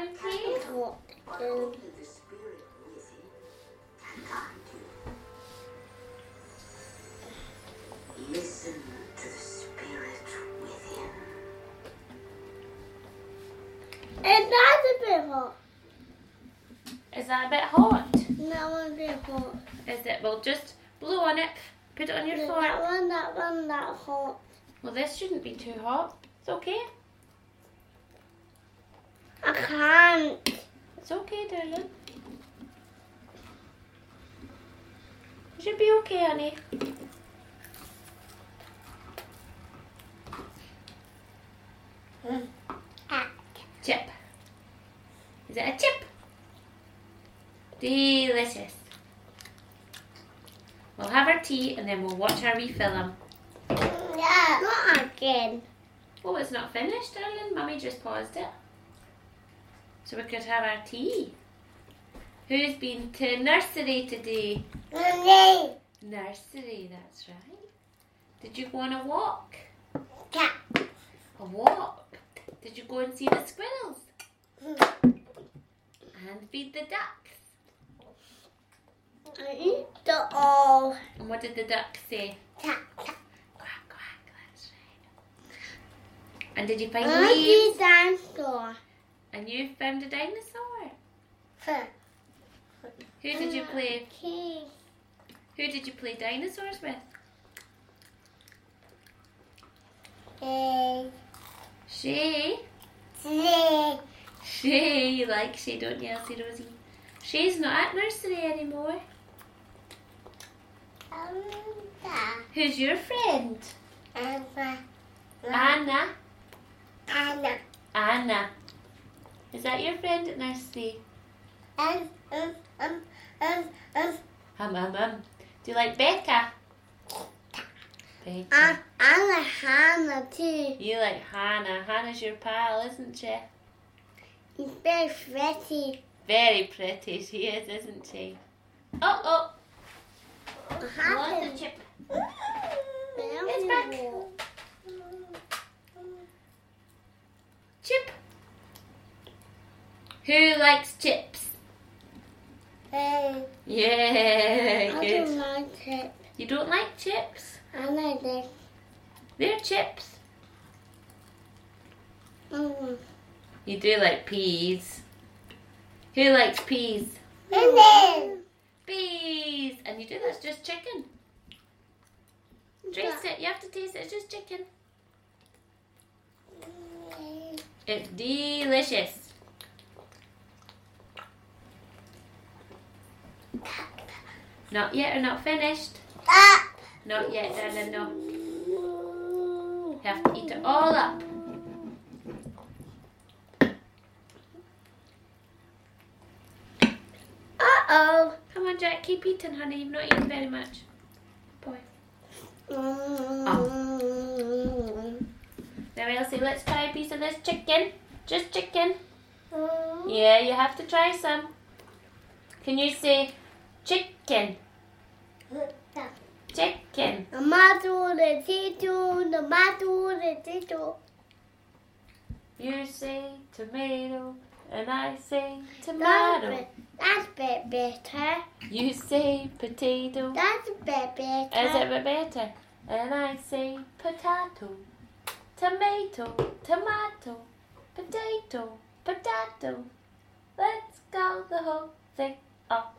okay? Listen to the spirit within. It's not a bit hot. Is that a bit hot? That one's a bit hot. Is it? Well, just blow on it. Put it on your fork. That one, that hot. Well, this shouldn't be too hot. It's okay. I can't. It's okay, darling. It should be okay, honey. Chip. Is it a chip? Delicious. We'll have our tea and then we'll watch our wee film. Yeah. Not again. Oh, it's not finished, darling. Mummy just paused it. So we could have our tea. Who's been to nursery today? Mommy. Nursery, that's right. Did you go on a walk? Yeah. A walk? Did you go and see the squirrels? And feed the ducks? I eat the all. And what did the duck say? Quack, quack. Quack, quack, that's right. And did you find I leaves? see dinosaur. And you found a dinosaur? Huh. Who did you play? Okay. Who did you play dinosaurs with? Shay. Shay, you like Shay, don't you, Elsie Rosie? Shay's not at nursery anymore. Who's your friend? Anna. Anna. Is that your friend at nursery? Do you like Becca? Becca. I like Hannah too. You like Hannah. Hannah's your pal, isn't she? She's very pretty. Very pretty she is, isn't she? Oh. What What's the chip? It's back. Chip. Who likes chips? Hey, Yeah, I good. don't like it. You don't like chips? I like this. They're chips. Mm. You do like peas. Who likes peas? And then, Peas. And you do, that's just chicken. Taste it. You have to taste it. It's just chicken. It's delicious. Not yet or not finished? Not yet, darling, no. You have to eat it all up. uh-oh. Come on, Jack, keep eating, honey. You've not eaten very much. Boy. Now, Elsie, let's try a piece of this chicken. Just chicken. Yeah, you have to try some. Can you say chicken? Chicken. Tomato, the tomato, the potato. You say tomato, and I say tomato. That's a bit better. You say potato. That's a bit better. Is it a bit better? And I say potato, tomato, tomato, potato, potato. Let's go the whole thing up.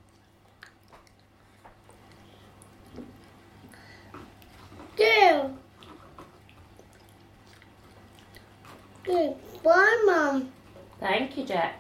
Good. Good boy, Mom. Thank you, Jack.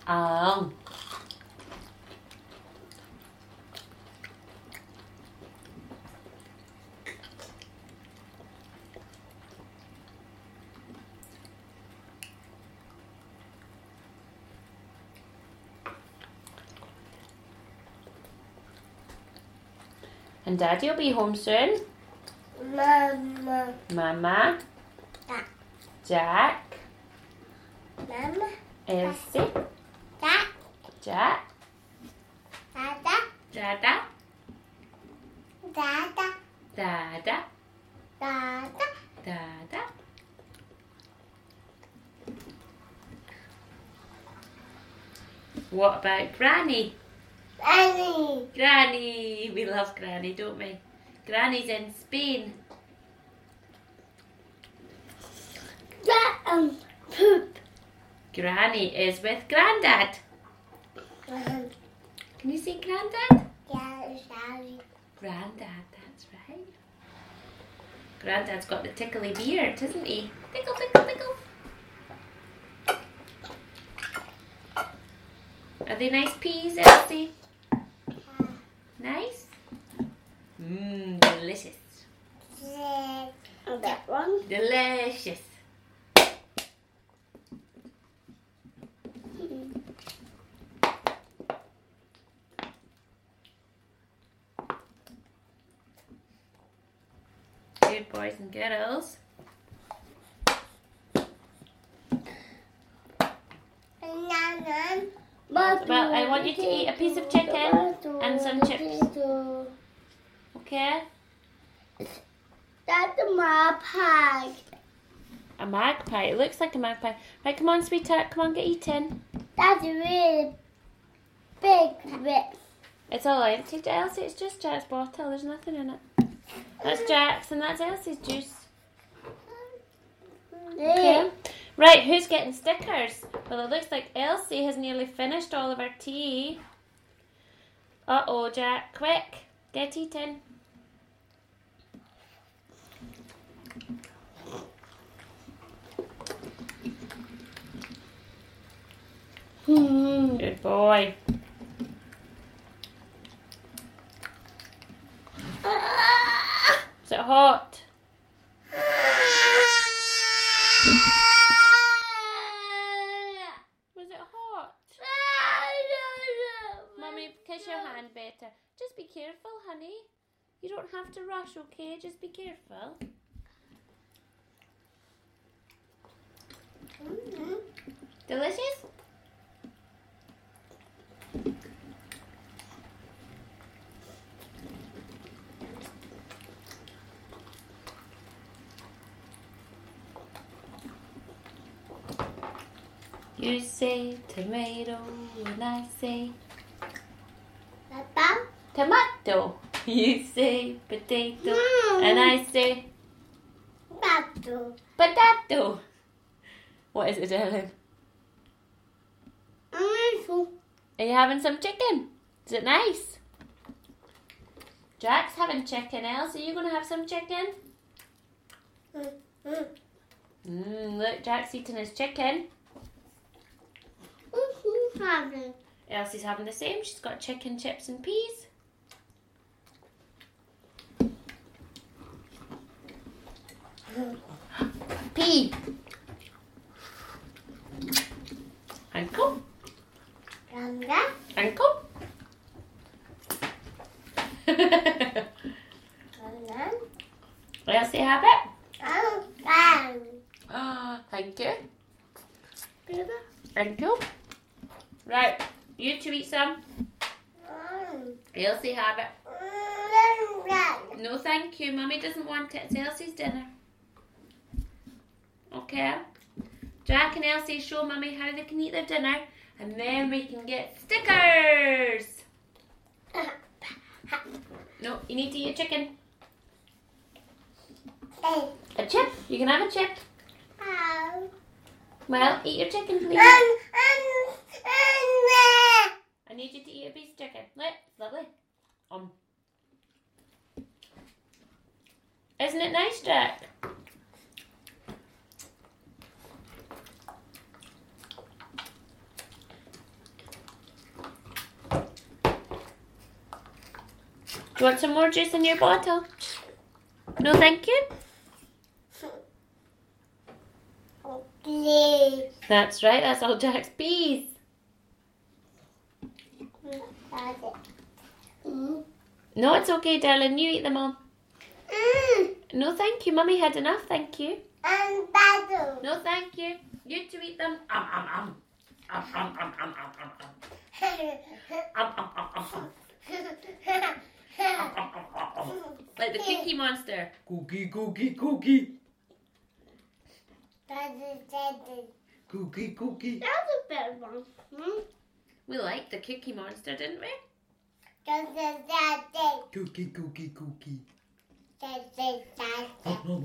And Daddy will be home soon. Mama. Mama. Jack. Jack. Mama. Elsie. Jack. Jack. Dada. Dada. Dada. Dada. Dada. Dada. What about Granny? Annie. Granny. We love Granny, don't we? Granny's in Spain. Poop. Granny is with Grandad. Can you say Grandad? Yeah, sorry. Grandad, that's right. Grandad's got the tickly beard, hasn't he? Tickle, tickle, tickle. Are they nice peas, Elsie? Nice? Delicious. That one. Delicious. Good boys and girls. Well, I want you to eat a piece of chicken and some chips. Okay? That's a magpie. A magpie. It looks like a magpie. Right, come on, sweetheart. Come on, get eaten. That's a really big bit. It's all empty, Elsie. It's just Jack's bottle. There's nothing in it. That's Jack's and that's Elsie's juice. Okay. Right, who's getting stickers? Well, it looks like Elsie has nearly finished all of her tea. Uh-oh, Jack. Quick. Get eaten. Good boy. Is it hot? Was it hot? Mummy, kiss your hand better. Just be careful, honey. You don't have to rush, okay? Just be careful. Delicious? You say tomato and I say Papa? tomato. You say potato and I say Potato. potato. What is it, darling? Are you having some chicken? Is it nice? Jack's having chicken. Elsie, are you going to have some chicken? Look, Jack's eating his chicken. Elsie's having the same. She's got chicken, chips and peas. Pea. Uncle. Uncle. Elsie, have it? Oh, thank you. Thank you. Right, you two eat some. Elsie, have it. No, thank you. Mummy doesn't want it. It's Elsie's dinner. Okay. Jack and Elsie show Mummy how they can eat their dinner, and then we can get stickers. No, you need to eat a chicken. A chip. You can have a chip. Well, eat your chicken, please. I need you to eat a piece of chicken. Look, it's lovely. Isn't it nice, Jack? Do you want some more juice in your bottle? No, thank you. That's right, that's all Jack's peas. No, it's okay, darling. You eat them all. No, thank you. Mummy had enough, thank you. No, thank you. You two eat them. Like the Cookie Monster. Cookie, cookie, cookie. Cookie, cookie. That's a bad one. We liked the Cookie Monster, didn't we? Cookie. Oh, no.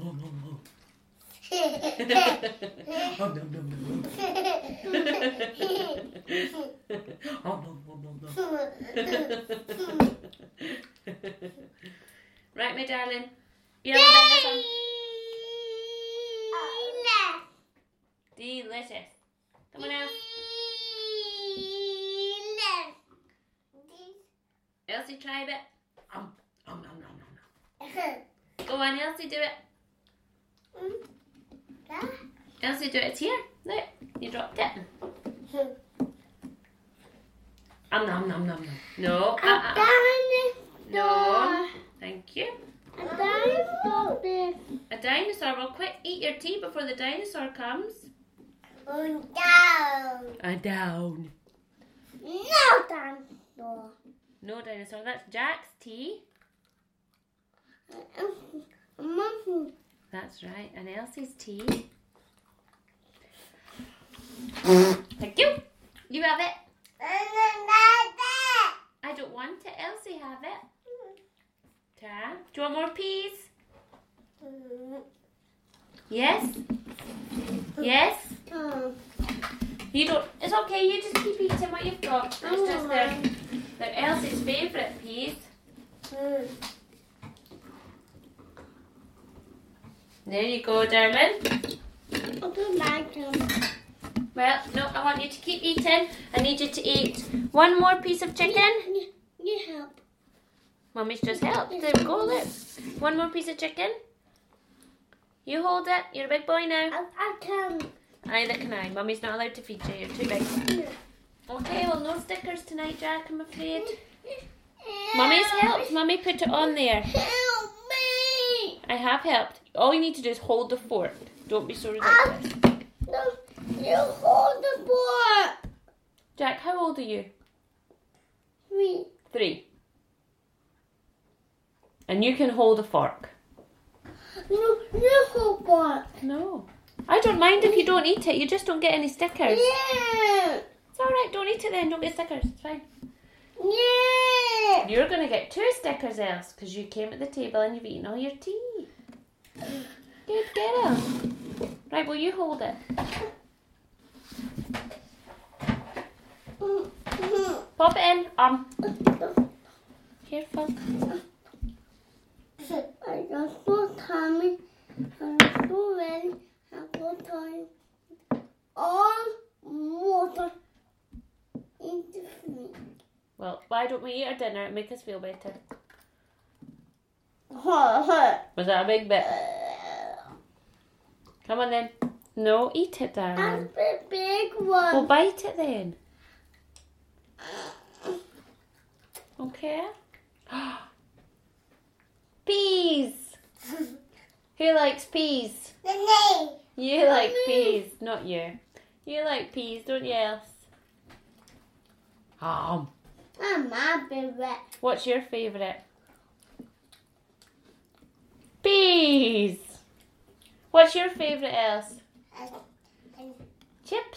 Oh, no. Oh, no. Right, my darling. You have a dinosaur. Delicious. Come on, Elsie. Elsie, try a bit. Go on, Elsie, do it. Elsie, do it. It's here. Look, you dropped it. Nom. No. No. Thank you. A dinosaur. Well, quick, eat your tea before the dinosaur comes. A down. No dinosaur. That's Jack's tea. That's right. And Elsie's tea. Thank you. You have it. I don't want it. Elsie have it. Ta. Do you want more peas? Yes? Yes? You don't. It's okay. You just keep eating what you've got. It's just they're Elsie's favourite peas. There you go, darling. Well, no, I want you to keep eating. I need you to eat one more piece of chicken. You help. Mummy's just helped. There we go, look. One more piece of chicken. You hold it. You're a big boy now. I can. Neither can I. Mummy's not allowed to feed you. You're too big. Okay, well, no stickers tonight, Jack, I'm afraid. Mummy's helped. Mummy put it on there. Help me. I have helped. All you need to do is hold the fork. Don't be so ridiculous. No, you hold the board. Jack, how old are you? 3. 3. And you can hold a fork. No, you hold board. No. I don't mind if you don't eat it. You just don't get any stickers. Yeah. It's alright. Don't eat it then. Don't get stickers. It's fine. Yeah. You're going to get 2 stickers, else, because you came at the table and you've eaten all your tea. Good girl. Right, well, you hold it. Pop it in. Careful. I got so tummy. I'm so ready. I'm so tired. All water into me. Well, why don't we eat our dinner and make us feel better? Hurt. Was that a big bit? Come on then. No, eat it, darling. That's a big one. Well, bite it then. Okay. Peas. Who likes peas? You like peas, not you. You like peas, don't you, Else? I'm my favorite. What's your favourite? Peas. What's your favourite, Else? Chips?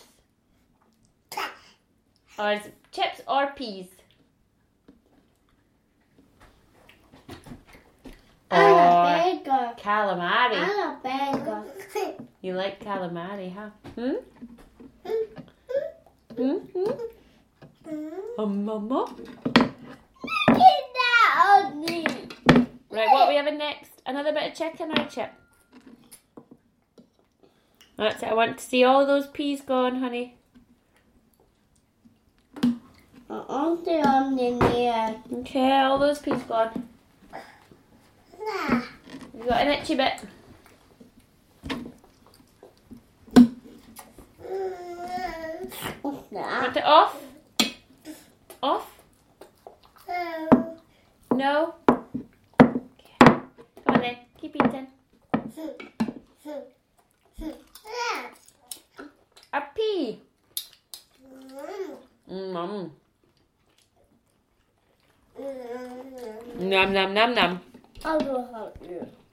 Or is it chips or peas? I'm a bagel. Calamari. I'm a bagel. You like calamari, huh? Mama. Get that on me. Right, what are we having next? Another bit of chicken or a chip? That's it. I want to see all those peas gone, honey. On the near. Okay, all those peas gone. You got an itchy bit? What's that? Want it off? Off? No? Okay. Come on then, keep eating. A pea. Nom. Nom nom nom nom. I will help you.